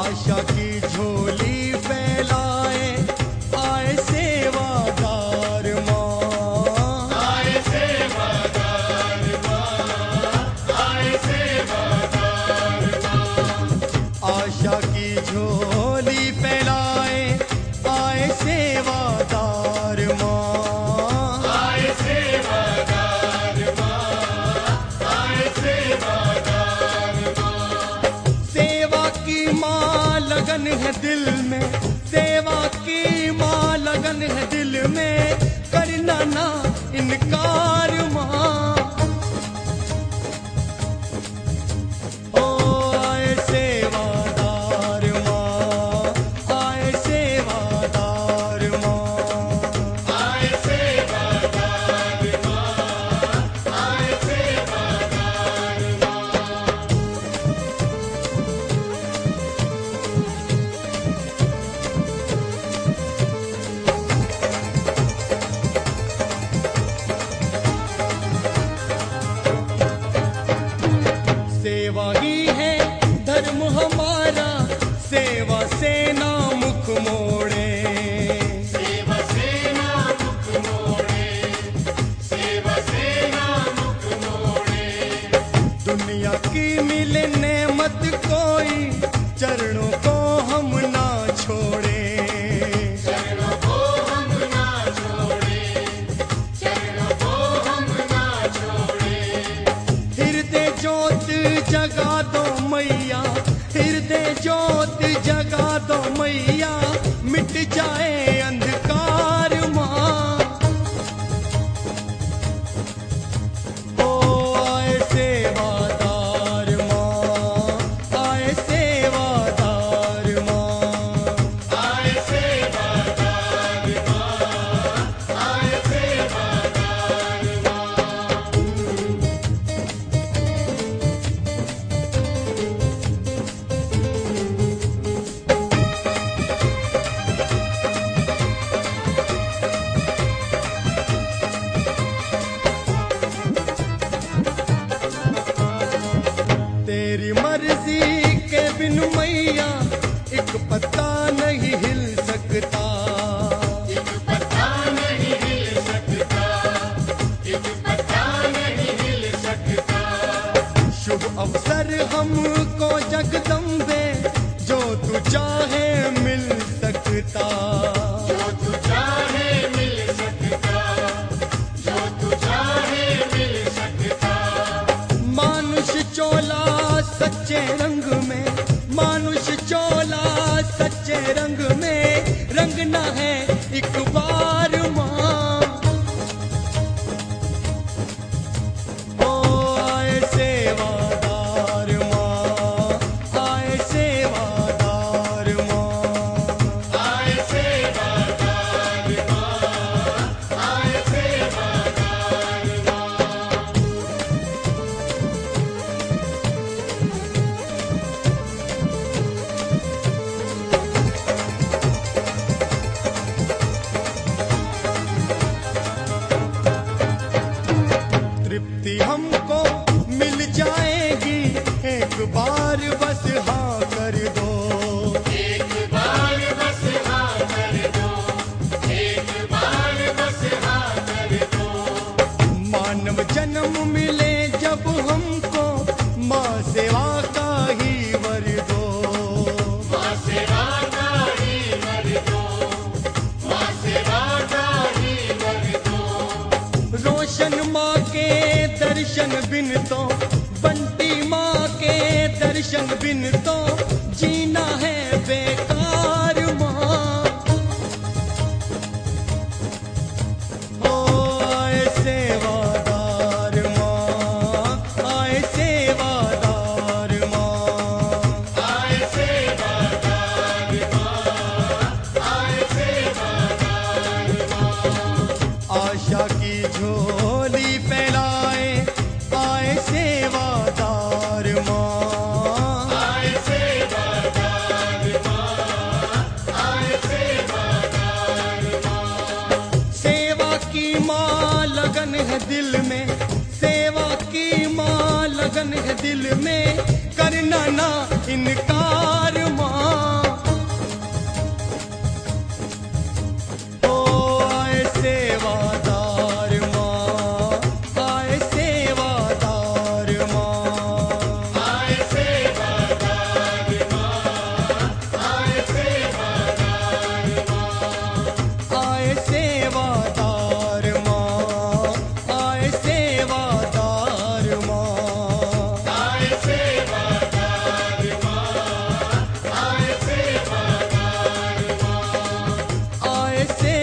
आशा की झोली फैलाए आए सेवादार माँ, आए सेवादार माँ, आए सेवादार माँ। आशा की झोली फैलाए आए सेवादार माँ, आए सेवादार माँ, आए सेवादार माँ। सेवा की माँ लगन है दिल में, सेवा की माँ लगन है दिल में, करना ना इनकार माँ। ओ आए सेवादार माँ, आए सेवादार माँ। आए सेवादार माँ, आए सेवादार माँ। सेवा ही है धर्म हमारा, सेवा से ना मुख मोड़े। सेवा से ना मुख मोड़े, सेवा से ना मुख मोड़े। दुनिया की मिले नेमत कोई, चरणों को हम ना छोड़े। चरणों को हम ना छोड़े, चरणों को हम ना छोड़े। हृदय ज्योत जगा दो मैया, हृदय ज्योत जगा दो मैया, मिट जाए अंधकार माँ। ओ आए सेवादार माँ, आए सेवादार माँ। आए सेवादार माँ, आए सेवादार माँ। तेरी मर्जी के बिन मैया एक पत्ता नहीं हिल सकता। एक पत्ता नहीं हिल सकता, एक पत्ता नहीं हिल सकता। शुभ अवसर हमको जगदम्बे, जो तू चाहे मिल सकता। जो तू चाहे मिल सकता, जो तू चाहे मिल सकता। मानुष चोला सच्चे रंग में, मानुष चोला सच्चे रंग में, रंगना है एक बार माँ। ओ आए सेवादार माँ, आए सेवादार माँ। आए सेवादार माँ, आए सेवादार माँ। तृप्ति हमको मिल जाएगी, एक बार बस हाँ कर दो। एक बार बस हाँ कर दो, एक बार बस हाँ कर दो। मानव जन्म मिले जब हमको, माँ सेवा का ही वर दो। माँ सेवा का ही वर दो, माँ सेवा का ही वर दो। रोशन माँ के दर्शन बिन तो, बंटी माँ के दर्शन बिन तो, जीना है बेकार माँ। ओ आए सेवादार माँ, आए सेवादार माँ। आए सेवादार माँ, आए सेवादार माँ। आशा की झोली फैलाए आए सेवादार माँ, आए सेवादार माँ, आए सेवादार माँ। सेवा की माँ लगन है दिल में, सेवा की माँ लगन है दिल में, करना ना इनकार माँ। से